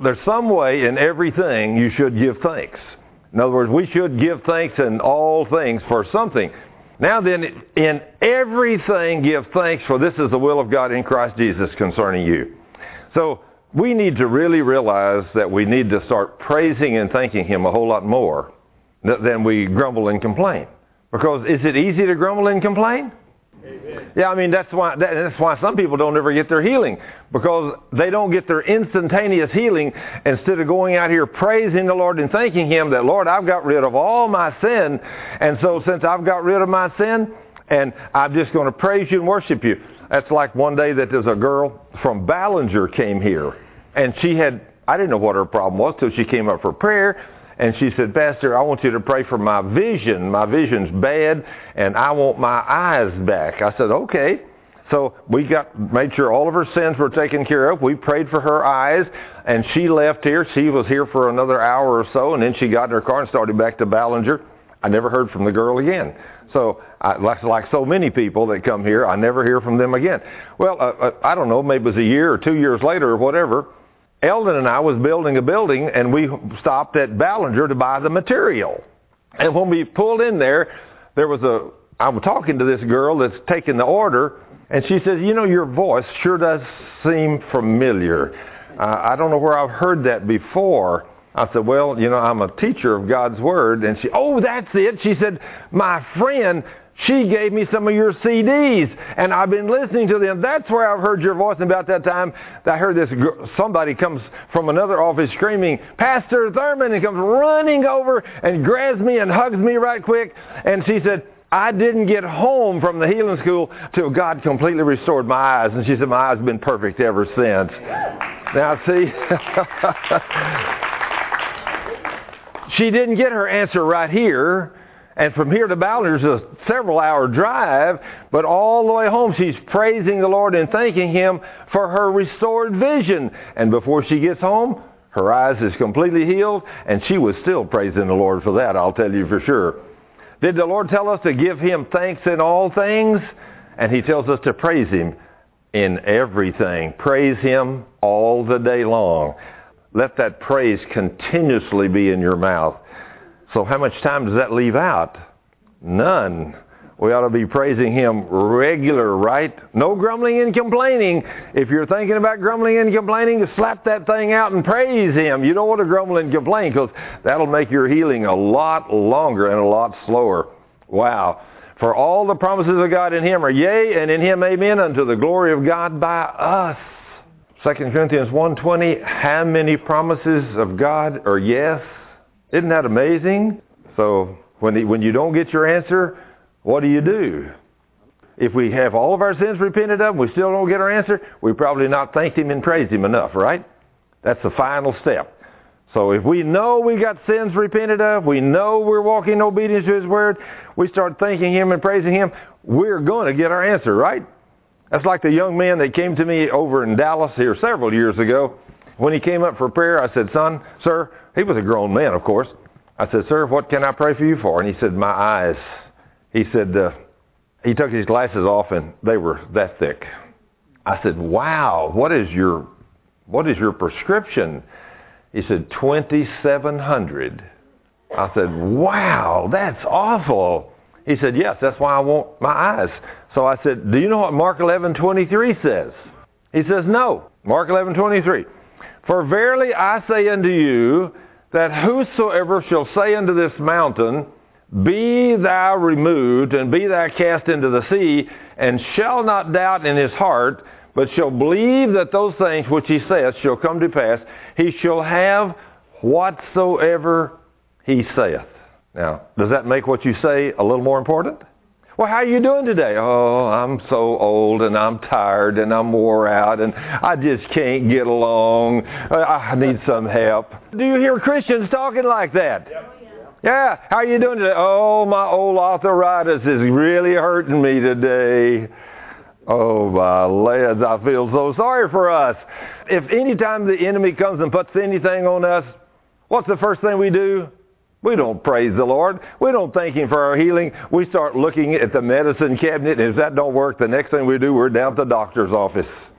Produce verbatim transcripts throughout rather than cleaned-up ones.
there's some way in everything you should give thanks. In other words, we should give thanks in all things for something. Now then, in everything give thanks, for this is the will of God in Christ Jesus concerning you. So we need to really realize that we need to start praising and thanking Him a whole lot more than we grumble and complain. Because is it easy to grumble and complain? Amen. Yeah, I mean, that's why that, that's why some people don't ever get their healing, because they don't get their instantaneous healing instead of going out here praising the Lord and thanking Him that, Lord, I've got rid of all my sin, and so since I've got rid of my sin, and I'm just going to praise you and worship you. That's like one day that there's a girl from Ballinger came here, and she had, I didn't know what her problem was till she came up for prayer. And she said, Pastor, I want you to pray for my vision. My vision's bad, and I want my eyes back. I said, okay. So we got made sure all of her sins were taken care of. We prayed for her eyes, and she left here. She was here for another hour or so, and then she got in her car and started back to Ballinger. I never heard from the girl again. So I, like, like so many people that come here, I never hear from them again. Well, uh, I don't know, maybe it was a year or two years later or whatever, Eldon and I was building a building, and we stopped at Ballinger to buy the material. And when we pulled in there, there was a, I was talking to this girl that's taking the order, and she says, you know, your voice sure does seem familiar. Uh, I don't know where I've heard that before. I said, well, you know, I'm a teacher of God's Word. And she, oh, that's it. She said, my friend, she gave me some of your C Ds, and I've been listening to them. That's where I've heard your voice. And about that time, I heard this, somebody comes from another office screaming, Pastor Thurman, and comes running over and grabs me and hugs me right quick. And she said, I didn't get home from the healing school till God completely restored my eyes. And she said, my eyes have been perfect ever since. Now, see, she didn't get her answer right here. And from here to Ballinger's a several hour drive, but all the way home she's praising the Lord and thanking Him for her restored vision. And before she gets home, her eyes is completely healed, and she was still praising the Lord for that, I'll tell you for sure. Did the Lord tell us to give Him thanks in all things? And He tells us to praise Him in everything. Praise Him all the day long. Let that praise continuously be in your mouth. So how much time does that leave out? None. We ought to be praising Him regular, right? No grumbling and complaining. If you're thinking about grumbling and complaining, slap that thing out and praise Him. You don't want to grumble and complain, because that'll make your healing a lot longer and a lot slower. Wow. For all the promises of God in Him are yea, and in Him amen, unto the glory of God by us. Second Corinthians one twenty, how many promises of God are yes? Isn't that amazing? So when the, when you don't get your answer, what do you do? If we have all of our sins repented of, we still don't get our answer, we probably not thanked Him and praised Him enough, right? That's the final step. So if we know we got sins repented of, we know we're walking in obedience to His Word, we start thanking Him and praising Him, we're going to get our answer, right? That's like the young man that came to me over in Dallas here several years ago. When he came up for prayer, I said, son, sir, he was a grown man, of course. I said, sir, what can I pray for you for? And he said, my eyes. He said, uh, he took his glasses off, and they were that thick. I said, wow, what is your, what is your prescription? He said, twenty-seven hundred. I said, wow, that's awful. He said, yes, that's why I want my eyes. So I said, do you know what Mark eleven twenty-three says? He says, no. Mark eleven twenty-three. For verily I say unto you, that whosoever shall say unto this mountain, be thou removed, and be thou cast into the sea, and shall not doubt in his heart, but shall believe that those things which he saith shall come to pass, he shall have whatsoever he saith. Now, does that make what you say a little more important? Well, how are you doing today? Oh, I'm so old, and I'm tired, and I'm wore out, and I just can't get along. I need some help. Do you hear Christians talking like that? Yep. Yeah. How are you doing today? Oh, my old arthritis is really hurting me today. Oh, my lads, I feel so sorry for us. If any time the enemy comes and puts anything on us, what's the first thing we do? We don't praise the Lord. We don't thank Him for our healing. We start looking at the medicine cabinet, and if that don't work, the next thing we do, we're down at the doctor's office.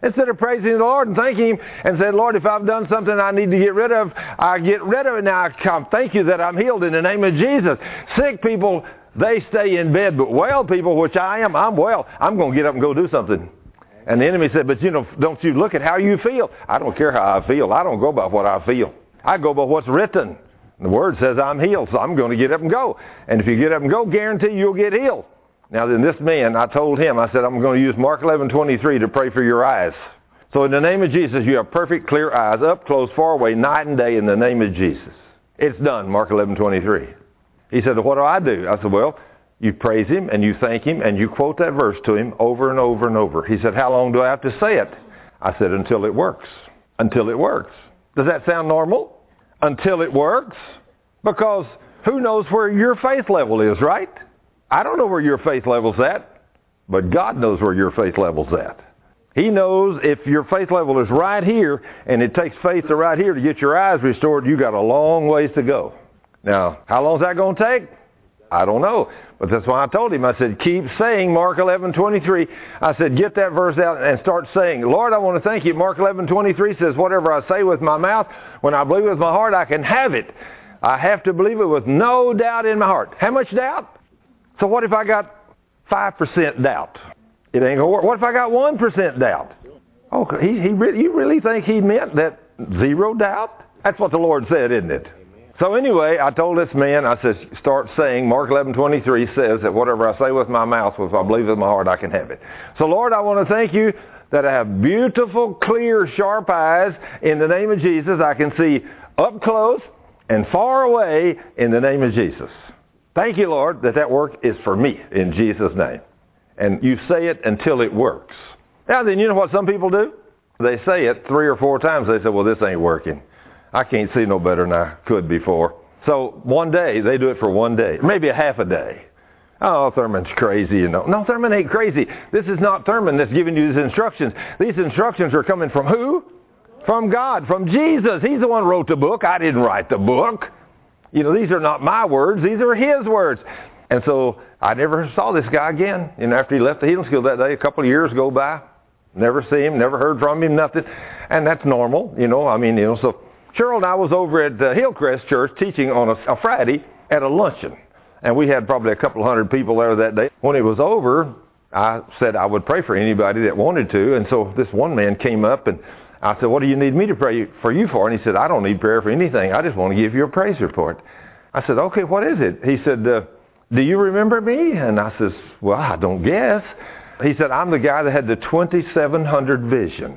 Instead of praising the Lord and thanking Him and saying, Lord, if I've done something I need to get rid of, I get rid of it now. I come. Thank you that I'm healed in the name of Jesus. Sick people, they stay in bed. But well people, which I am, I'm well. I'm going to get up and go do something. And the enemy said, but you know, don't you look at how you feel. I don't care how I feel. I don't go by what I feel. I go by what's written. The Word says I'm healed, so I'm going to get up and go. And if you get up and go, guarantee you'll get healed. Now then this man, I told him, I said, I'm going to use Mark eleven twenty-three to pray for your eyes. So in the name of Jesus, you have perfect clear eyes, up close, far away, night and day in the name of Jesus. It's done, Mark eleven twenty-three. He said, what do I do? I said, well, you praise Him and you thank Him and you quote that verse to Him over and over and over. He said, how long do I have to say it? I said, until it works. Until it works. Does that sound normal? Until it works? Because who knows where your faith level is, right? I don't know where your faith level's at, but God knows where your faith level's at. He knows if your faith level is right here, and it takes faith to right here to get your eyes restored, you got a long ways to go. Now, how long is that going to take? I don't know. But that's why I told him, I said, keep saying Mark eleven twenty-three. I said, get that verse out and start saying, Lord, I want to thank you. Mark eleven twenty-three says, whatever I say with my mouth, when I believe with my heart, I can have it. I have to believe it with no doubt in my heart. How much doubt? So what if I got five percent doubt? It ain't going to work. What if I got one percent doubt? Oh, he, he really, you really think he meant that zero doubt? That's what the Lord said, isn't it? So anyway, I told this man, I said, start saying, Mark eleven twenty-three says that whatever I say with my mouth, if I believe with my heart, I can have it. So Lord, I want to thank you that I have beautiful, clear, sharp eyes in the name of Jesus. I can see up close and far away in the name of Jesus. Thank you, Lord, that that work is for me in Jesus' name. And you say it until it works. Now then, you know what some people do? They say it three or four times. They say, well, this ain't working. I can't see no better than I could before. So one day, they do it for one day, maybe a half a day. Oh, Thurman's crazy, you know. No, Thurman ain't crazy. This is not Thurman that's giving you these instructions. These instructions are coming from who? From God, from Jesus. He's the one who wrote the book. I didn't write the book. You know, these are not my words. These are His words. And so I never saw this guy again. And after he left the healing school that day, a couple of years go by. Never see him, never heard from him, nothing. And that's normal, you know. I mean, you know, so Cheryl and I was over at uh, Hillcrest Church teaching on a, a Friday at a luncheon. And we had probably a couple of hundred people there that day. When it was over, I said I would pray for anybody that wanted to. And so this one man came up and I said, what do you need me to pray for you for? And he said, I don't need prayer for anything. I just want to give you a praise report. I said, okay, what is it? He said, uh, do you remember me? And I says, well, I don't guess. He said, I'm the guy that had the twenty-seven hundred vision.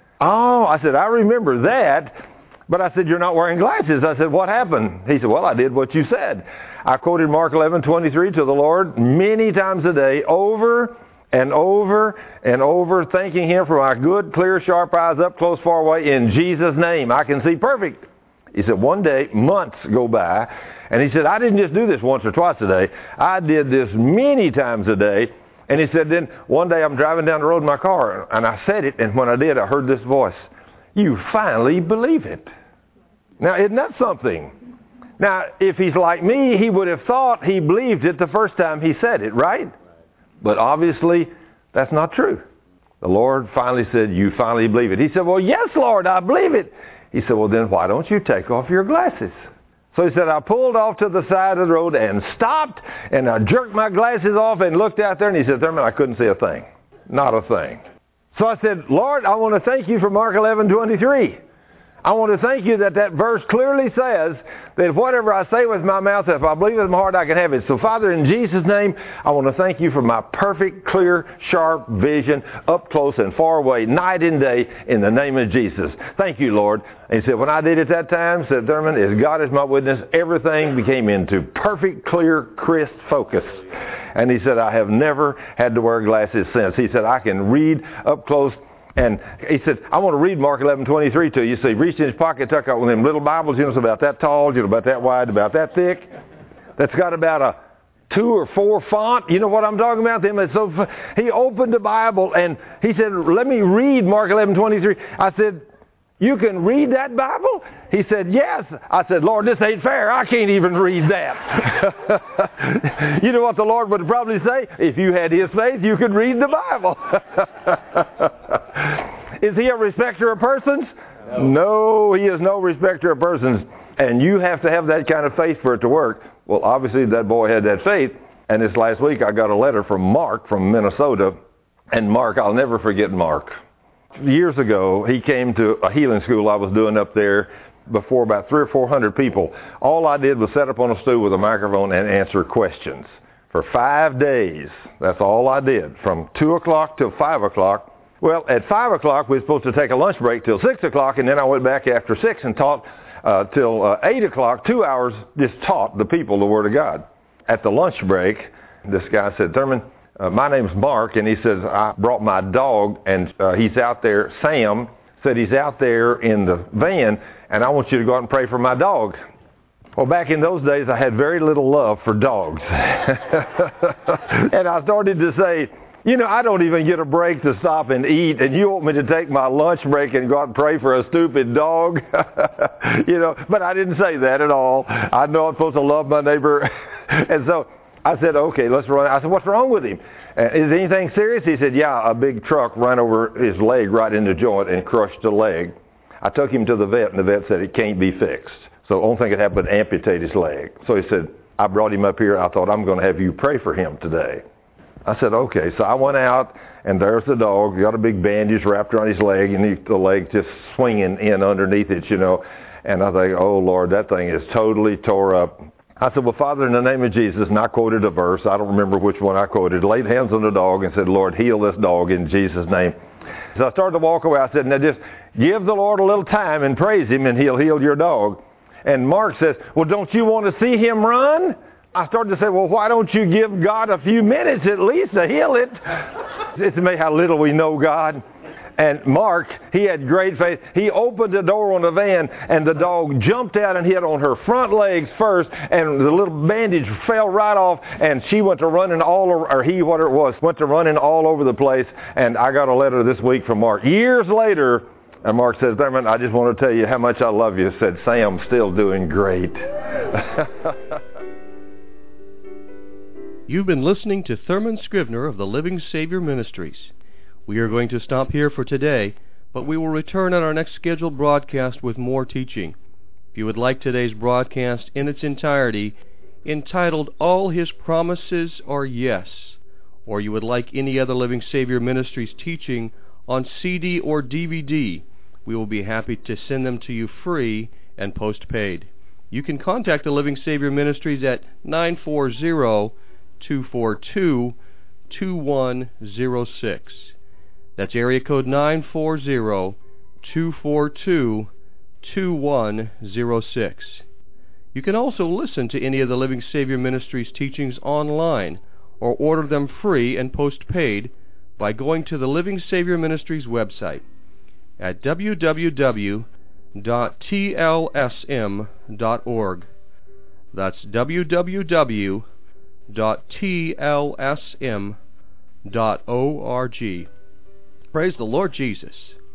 Oh, I said, I remember that. But I said, you're not wearing glasses. I said, what happened? He said, well, I did what you said. I quoted Mark eleven twenty-three to the Lord many times a day, over and over and over, thanking Him for my good, clear, sharp eyes up close, far away, in Jesus' name. I can see perfect. He said, one day, months go by, and he said, I didn't just do this once or twice a day. I did this many times a day. And he said, then one day I'm driving down the road in my car, and I said it, and when I did, I heard this voice. You finally believe it. Now, isn't that something? Now, if he's like me, he would have thought he believed it the first time he said it, right? But obviously, that's not true. The Lord finally said, you finally believe it. He said, well, yes, Lord, I believe it. He said, well, then why don't you take off your glasses? So he said, I pulled off to the side of the road and stopped, and I jerked my glasses off and looked out there, and he said, Thurman, I couldn't see a thing. Not a thing. So I said, Lord, I want to thank you for Mark eleven twenty-three. I want to thank you that that verse clearly says that whatever I say with my mouth, if I believe with my heart, I can have it. So, Father, in Jesus' name, I want to thank you for my perfect, clear, sharp vision, up close and far away, night and day, in the name of Jesus. Thank you, Lord. And he said, when I did it that time, said Thurman, as God is my witness, everything became into perfect, clear, crisp focus. And he said, I have never had to wear glasses since. He said, I can read up close. And he said, I want to read Mark eleven twenty-three to you. So he reached in his pocket, took out one of them little Bibles, you know, it's about that tall, you know, about that wide, about that thick. That's got about a two or four font. You know what I'm talking about? Them. So he opened the Bible and he said, let me read Mark eleven twenty-three. I said, you can read that Bible? He said, yes. I said, Lord, this ain't fair. I can't even read that. You know what the Lord would probably say? If you had His faith, you could read the Bible. Is he a respecter of persons? No. No, he is no respecter of persons. And you have to have that kind of faith for it to work. Well, obviously that boy had that faith. And this last week I got a letter from Mark from Minnesota. And Mark, I'll never forget Mark. Years ago, he came to a healing school I was doing up there before about three or four hundred people. All I did was sit up on a stool with a microphone and answer questions. For five days, that's all I did, from two o'clock till five o'clock. Well, at five o'clock, we were supposed to take a lunch break till six o'clock, and then I went back after six and taught uh, till uh, eight o'clock, two hours, just taught the people the Word of God. At the lunch break, this guy said, Thurman, uh, my name's Mark, and he says, I brought my dog, and uh, he's out there, Sam, said he's out there in the van, and I want you to go out and pray for my dog. Well, back in those days, I had very little love for dogs. And I started to say, you know, I don't even get a break to stop and eat, and you want me to take my lunch break and go out and pray for a stupid dog? You know, but I didn't say that at all. I know I'm supposed to love my neighbor. And so I said, okay, let's run. I said, what's wrong with him? Uh, is anything serious? He said, yeah, a big truck ran over his leg right in the joint and crushed the leg. I took him to the vet, and the vet said it can't be fixed. So the only thing that happened was amputate his leg. So he said, I brought him up here. I thought, I'm going to have you pray for him today. I said, okay. So I went out, and there's the dog. He got a big bandage wrapped around his leg, and he, the leg just swinging in underneath it, you know. And I think, oh, Lord, that thing is totally tore up. I said, well, Father, in the name of Jesus, and I quoted a verse. I don't remember which one I quoted. Laid hands on the dog and said, Lord, heal this dog in Jesus' name. So I started to walk away. I said, now just give the Lord a little time and praise him, and he'll heal your dog. And Mark says, well, don't you want to see him run? I started to say, well, why don't you give God a few minutes at least to heal it? It's amazing how little we know God. And Mark, he had great faith. He opened the door on the van, and the dog jumped out and hit on her front legs first, and the little bandage fell right off, and she went to running all over, or he, whatever it was, went to running all over the place. And I got a letter this week from Mark. Years later, and Mark says, Thurman, I just want to tell you how much I love you. Said, Sam's still doing great. You've been listening to Thurman Scrivener of the Living Savior Ministries. We are going to stop here for today, but we will return on our next scheduled broadcast with more teaching. If you would like today's broadcast in its entirety, entitled All His Promises Are Yes, or you would like any other Living Savior Ministries teaching on C D or D V D, we will be happy to send them to you free and postpaid. You can contact the Living Savior Ministries at nine four zero, two four two, two one zero six. That's area code nine four zero, two four two, two one zero six. You can also listen to any of the Living Savior Ministries teachings online or order them free and postpaid by going to the Living Savior Ministries website at w w w dot t l s m dot org. That's w w w dot t l s m dot org. Praise the Lord Jesus.